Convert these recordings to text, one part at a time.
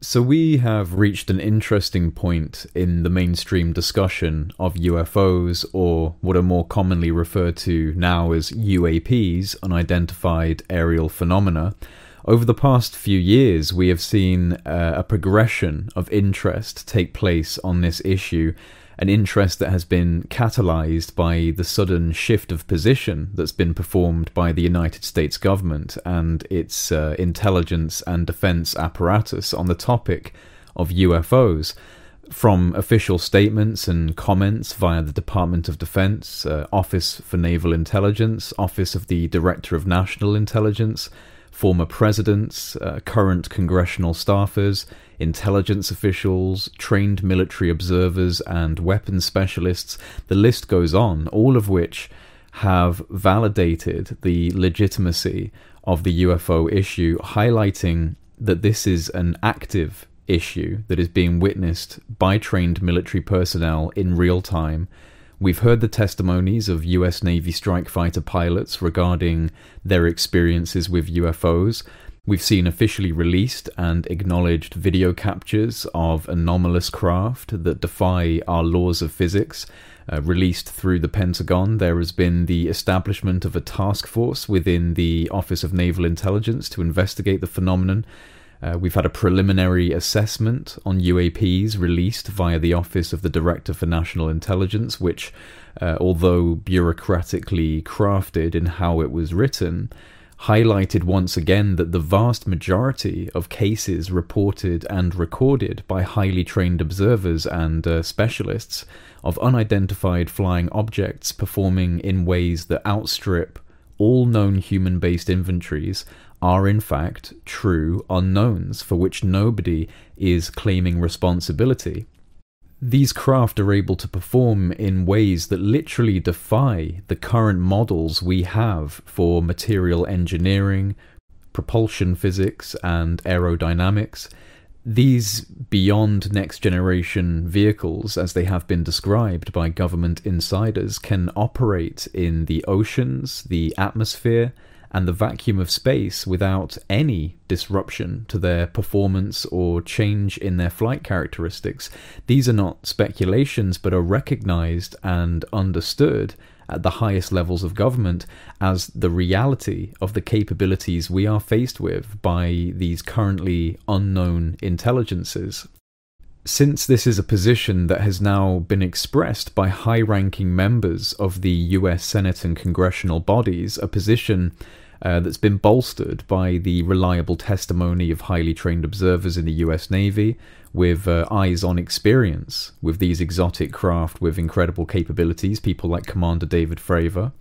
So we have reached an interesting point in the mainstream discussion of UFOs, or what are more commonly referred to now as UAPs, unidentified aerial phenomena. Over the past few years, we have seen a progression of interest take place on this issue, an interest that has been catalyzed by the sudden shift of position that's been performed by the United States government and its intelligence and defense apparatus on the topic of UFOs. From official statements and comments via the Department of Defense, Office for Naval Intelligence, Office of the Director of National Intelligence, former presidents, current congressional staffers, intelligence officials, trained military observers, and weapons specialists. The list goes on, all of which have validated the legitimacy of the UFO issue, highlighting that this is an active issue that is being witnessed by trained military personnel in real time. We've heard the testimonies of US Navy strike fighter pilots regarding their experiences with UFOs. We've seen officially released and acknowledged video captures of anomalous craft that defy our laws of physics, released through the Pentagon. There has been the establishment of a task force within the Office of Naval Intelligence to investigate the phenomenon. We've had a preliminary assessment on UAPs released via the Office of the Director for National Intelligence, which, although bureaucratically crafted in how it was written, highlighted once again that the vast majority of cases reported and recorded by highly trained observers and specialists of unidentified flying objects performing in ways that outstrip all known human-based inventories are in fact true unknowns for which nobody is claiming responsibility. These craft are able to perform in ways that literally defy the current models we have for material engineering, propulsion physics, and aerodynamics. These beyond next-generation vehicles, as they have been described by government insiders, can operate in the oceans, the atmosphere, and the vacuum of space without any disruption to their performance or change in their flight characteristics. These are not speculations, but are recognized and understood at the highest levels of government as the reality of the capabilities we are faced with by these currently unknown intelligences. Since this is a position that has now been expressed by high-ranking members of the US Senate and congressional bodies, a position that's been bolstered by the reliable testimony of highly trained observers in the US Navy with eyes-on experience with these exotic craft with incredible capabilities, people like Commander David Fravor,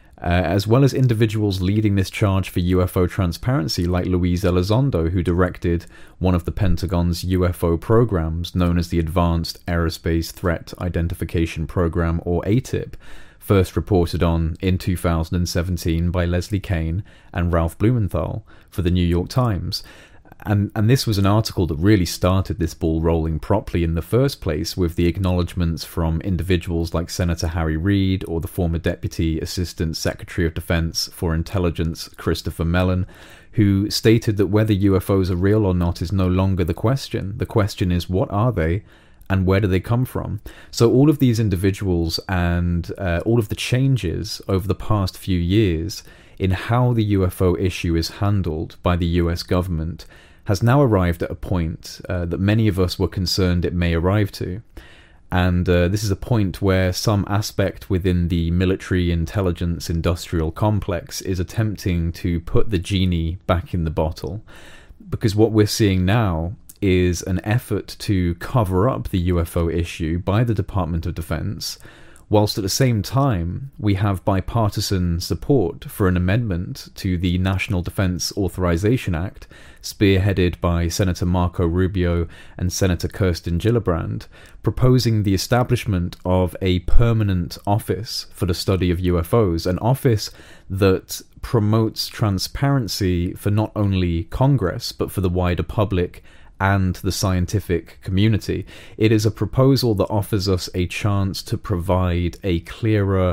as well as individuals leading this charge for UFO transparency like Luis Elizondo, who directed one of the Pentagon's UFO programs known as the Advanced Aerospace Threat Identification Program, or ATIP, first reported on in 2017 by Leslie Kean and Ralph Blumenthal for the New York Times. And this was an article that really started this ball rolling properly in the first place, with the acknowledgements from individuals like Senator Harry Reid or the former Deputy Assistant Secretary of Defense for Intelligence Christopher Mellon, who stated that whether UFOs are real or not is no longer the question. The question is, what are they? And where do they come from? So all of these individuals and all of the changes over the past few years in how the UFO issue is handled by the US government has now arrived at a point that many of us were concerned it may arrive to. And this is a point where some aspect within the military intelligence industrial complex is attempting to put the genie back in the bottle. Because what we're seeing now is an effort to cover up the UFO issue by the Department of Defense, whilst at the same time we have bipartisan support for an amendment to the National Defense Authorization Act, spearheaded by Senator Marco Rubio and Senator Kirsten Gillibrand, proposing the establishment of a permanent office for the study of UFOs, an office that promotes transparency for not only Congress, but for the wider public and the scientific community. It is a proposal that offers us a chance to provide a clearer,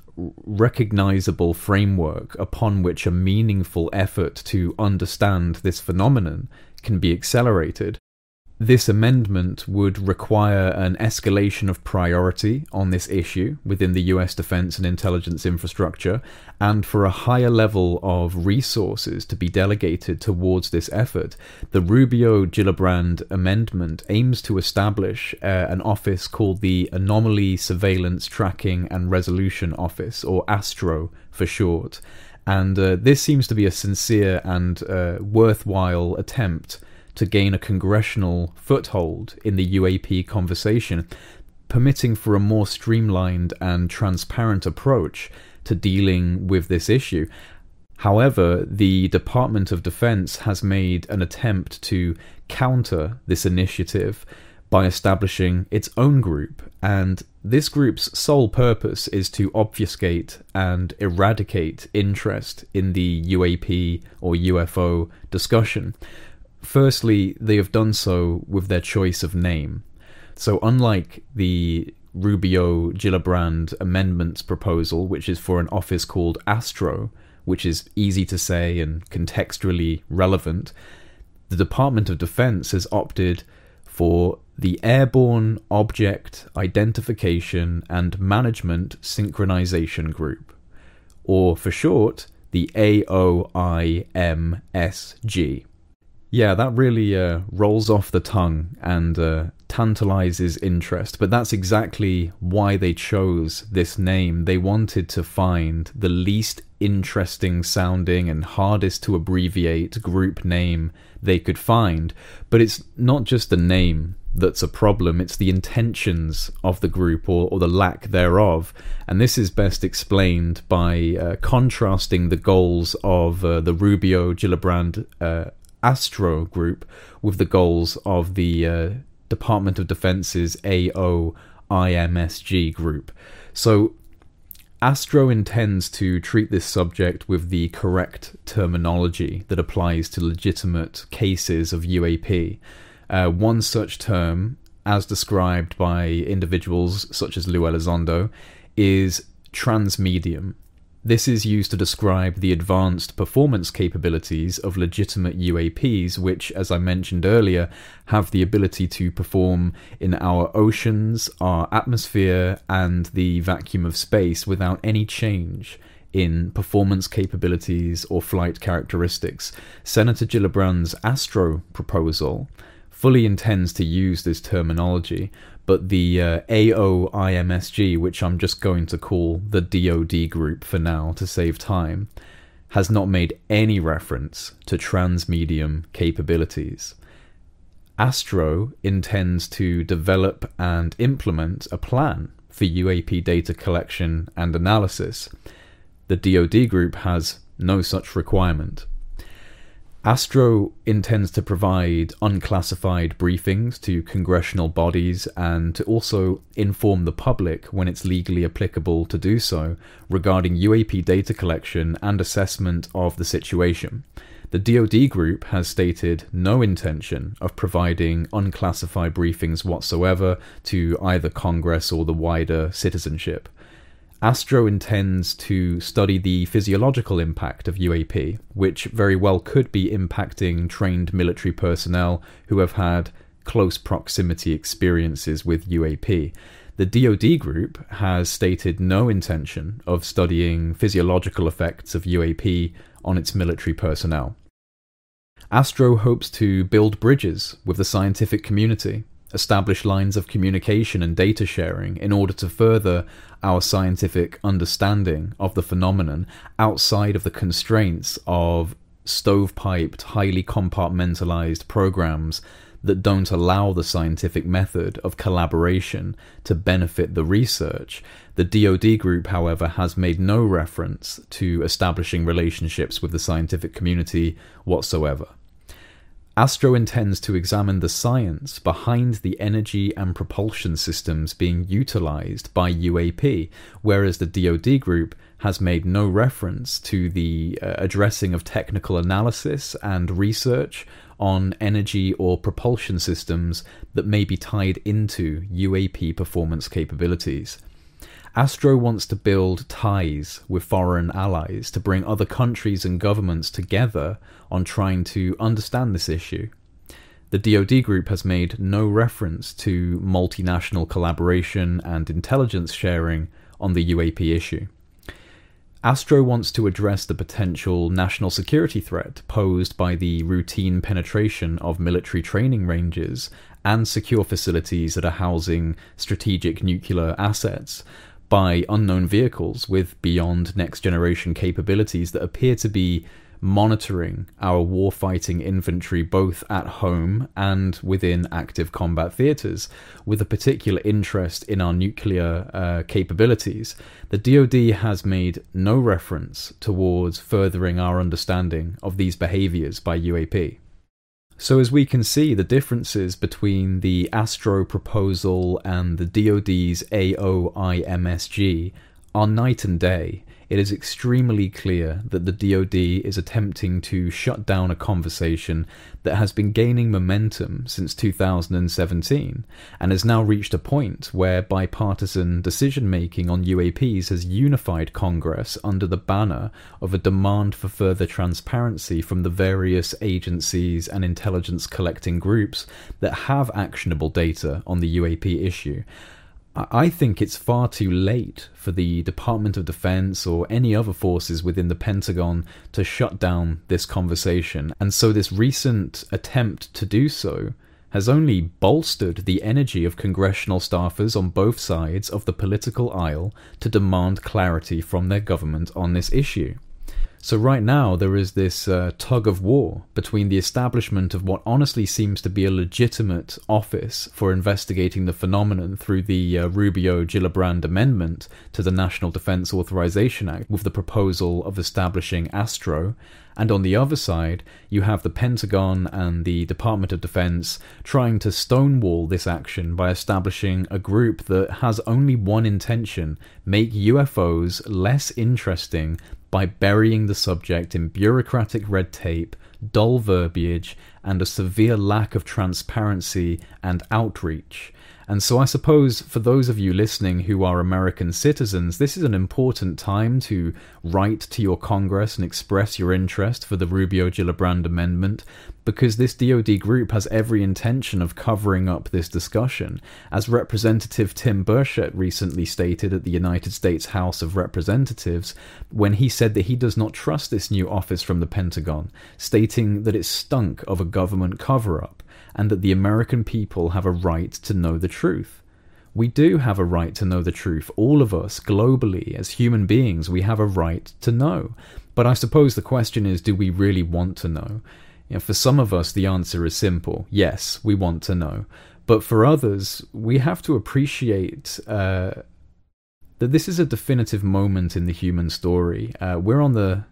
recognizable framework upon which a meaningful effort to understand this phenomenon can be accelerated. This amendment would require an escalation of priority on this issue within the US defense and intelligence infrastructure, and for a higher level of resources to be delegated towards this effort. The Rubio-Gillibrand amendment aims to establish an office called the Anomaly Surveillance Tracking and Resolution Office, or ASTRO for short. And this seems to be a sincere and worthwhile attempt to gain a congressional foothold in the UAP conversation, permitting for a more streamlined and transparent approach to dealing with this issue. However, the Department of Defense has made an attempt to counter this initiative by establishing its own group, and this group's sole purpose is to obfuscate and eradicate interest in the UAP or UFO discussion. Firstly, they have done so with their choice of name. So unlike the Rubio-Gillibrand amendments proposal, which is for an office called ASTRO, which is easy to say and contextually relevant, the Department of Defense has opted for the Airborne Object Identification and Management Synchronization Group, or for short, the AOIMSG. Yeah, that really rolls off the tongue and tantalizes interest, but that's exactly why they chose this name. They wanted to find the least interesting sounding and hardest to abbreviate group name they could find, but it's not just the name that's a problem, it's the intentions of the group or the lack thereof, and this is best explained by contrasting the goals of the Rubio-Gillibrand ASTRO group with the goals of the Department of Defense's AOIMSG group. So ASTRO intends to treat this subject with the correct terminology that applies to legitimate cases of UAP. One such term, as described by individuals such as Lou Elizondo, is transmedium. This is used to describe the advanced performance capabilities of legitimate UAPs, which, as I mentioned earlier, have the ability to perform in our oceans, our atmosphere, and the vacuum of space without any change in performance capabilities or flight characteristics. Senator Gillibrand's ASTRO proposal fully intends to use this terminology, but the AOIMSG, which I'm just going to call the DoD group for now to save time, has not made any reference to transmedium capabilities. ASTRO intends to develop and implement a plan for UAP data collection and analysis. The DoD group has no such requirement. ASTRO intends to provide unclassified briefings to congressional bodies and to also inform the public when it's legally applicable to do so regarding UAP data collection and assessment of the situation. The DoD group has stated no intention of providing unclassified briefings whatsoever to either Congress or the wider citizenship. ASTRO intends to study the physiological impact of UAP, which very well could be impacting trained military personnel who have had close proximity experiences with UAP. The DoD group has stated no intention of studying physiological effects of UAP on its military personnel. ASTRO hopes to build bridges with the scientific community, establish lines of communication and data sharing in order to further our scientific understanding of the phenomenon outside of the constraints of stovepiped, highly compartmentalized programs that don't allow the scientific method of collaboration to benefit the research. The DoD group, however, has made no reference to establishing relationships with the scientific community whatsoever. ASTRO intends to examine the science behind the energy and propulsion systems being utilized by UAP, whereas the DoD group has made no reference to the addressing of technical analysis and research on energy or propulsion systems that may be tied into UAP performance capabilities. ASTRO wants to build ties with foreign allies to bring other countries and governments together on trying to understand this issue. The DoD group has made no reference to multinational collaboration and intelligence sharing on the UAP issue. Astro wants to address the potential national security threat posed by the routine penetration of military training ranges and secure facilities that are housing strategic nuclear assets by unknown vehicles with beyond next-generation capabilities that appear to be monitoring our warfighting infantry both at home and within active combat theatres, with a particular interest in our nuclear capabilities. The DoD has made no reference towards furthering our understanding of these behaviours by UAP. So as we can see, the differences between the Astro proposal and the DoD's AOIMSG are night and day. It is extremely clear that the DoD is attempting to shut down a conversation that has been gaining momentum since 2017 and has now reached a point where bipartisan decision-making on UAPs has unified Congress under the banner of a demand for further transparency from the various agencies and intelligence collecting groups that have actionable data on the UAP issue. I think it's far too late for the Department of Defense or any other forces within the Pentagon to shut down this conversation, and so this recent attempt to do so has only bolstered the energy of congressional staffers on both sides of the political aisle to demand clarity from their government on this issue. So right now there is this tug of war between the establishment of what honestly seems to be a legitimate office for investigating the phenomenon through the Rubio-Gillibrand amendment to the National Defense Authorization Act with the proposal of establishing ASTRO, and on the other side you have the Pentagon and the Department of Defense trying to stonewall this action by establishing a group that has only one intention: make UFOs less interesting by burying the subject in bureaucratic red tape, dull verbiage, and a severe lack of transparency and outreach. And so I suppose for those of you listening who are American citizens, this is an important time to write to your Congress and express your interest for the Rubio-Gillibrand amendment, because this DoD group has every intention of covering up this discussion. As Representative Tim Burchett recently stated at the United States House of Representatives, when he said that he does not trust this new office from the Pentagon, stating that it stunk of a government cover-up, and that the American people have a right to know the truth. We do have a right to know the truth. All of us, globally, as human beings, we have a right to know. But I suppose the question is, do we really want to know? You know, for some of us, the answer is simple. Yes, we want to know. But for others, we have to appreciate that this is a definitive moment in the human story. We're on the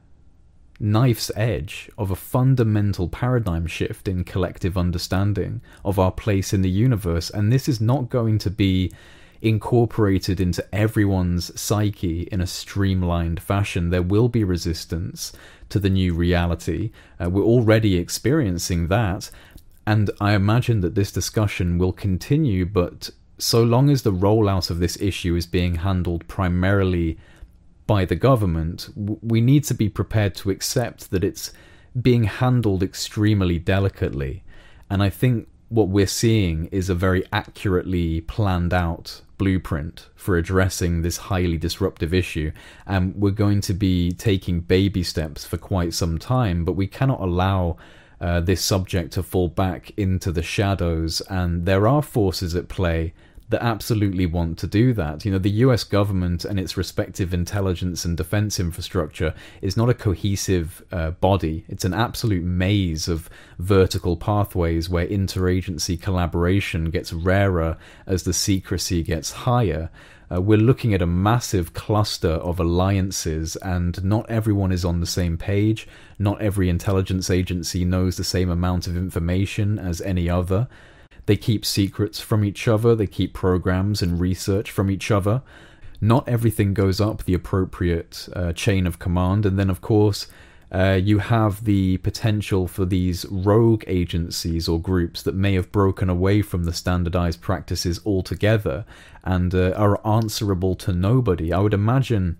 knife's edge of a fundamental paradigm shift in collective understanding of our place in the universe, and this is not going to be incorporated into everyone's psyche in a streamlined fashion. There will be resistance to the new reality. We're already experiencing that, and I imagine that this discussion will continue, but so long as the rollout of this issue is being handled primarily by the government, we need to be prepared to accept that it's being handled extremely delicately. And I think what we're seeing is a very accurately planned out blueprint for addressing this highly disruptive issue. And we're going to be taking baby steps for quite some time, but we cannot allow this subject to fall back into the shadows. And there are forces at play that absolutely want to do that. You know, the US government and its respective intelligence and defense infrastructure is not a cohesive body. It's an absolute maze of vertical pathways where interagency collaboration gets rarer as the secrecy gets higher. We're looking at a massive cluster of alliances, and not everyone is on the same page. Not every intelligence agency knows the same amount of information as any other. They keep secrets from each other, they keep programs and research from each other. Not everything goes up the appropriate chain of command, and then of course you have the potential for these rogue agencies or groups that may have broken away from the standardized practices altogether and are answerable to nobody. I would imagine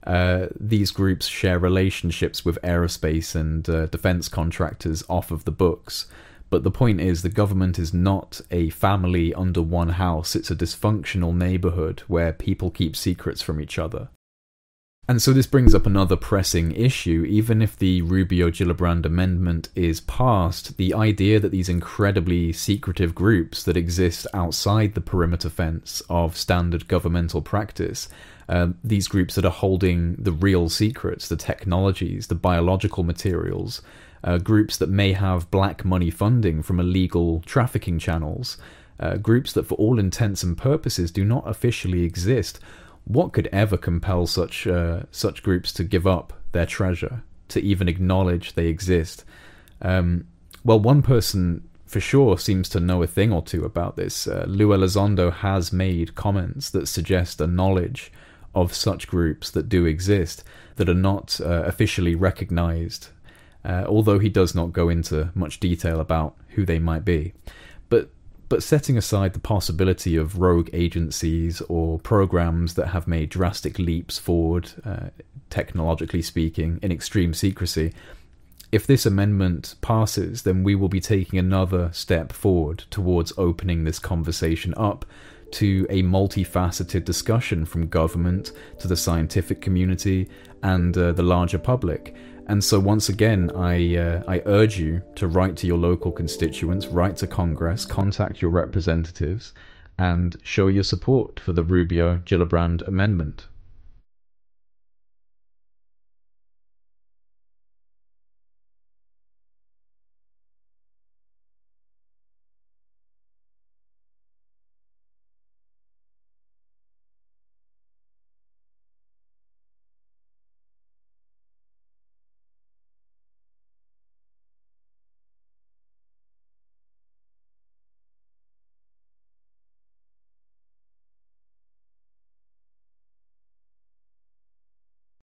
these groups share relationships with aerospace and defense contractors off of the books. But the point is, the government is not a family under one house. It's a dysfunctional neighborhood where people keep secrets from each other. And so this brings up another pressing issue. Even if the Rubio-Gillibrand amendment is passed, the idea that these incredibly secretive groups that exist outside the perimeter fence of standard governmental practice, these groups that are holding the real secrets, the technologies, the biological materials, groups that may have black money funding from illegal trafficking channels, groups that for all intents and purposes do not officially exist. What could ever compel such groups to give up their treasure, to even acknowledge they exist? Well, one person for sure seems to know a thing or two about this. Lou Elizondo has made comments that suggest a knowledge of such groups that do exist, that are not officially recognized, although he does not go into much detail about who they might be. But setting aside the possibility of rogue agencies or programs that have made drastic leaps forward, technologically speaking, in extreme secrecy, if this amendment passes, then we will be taking another step forward towards opening this conversation up to a multifaceted discussion from government to the scientific community and the larger public. And so once again, I urge you to write to your local constituents, write to Congress, contact your representatives, and show your support for the Rubio-Gillibrand amendment.